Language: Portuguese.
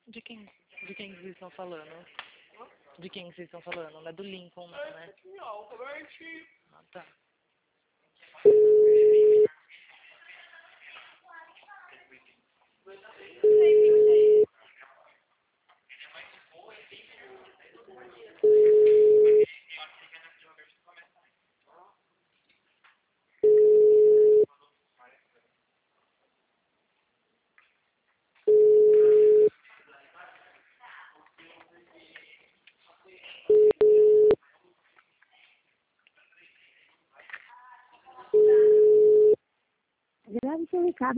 De quem? De quem vocês estão falando? De quem vocês estão falando? Não é do Lincoln, né? Ah, tá. Grave seu recado.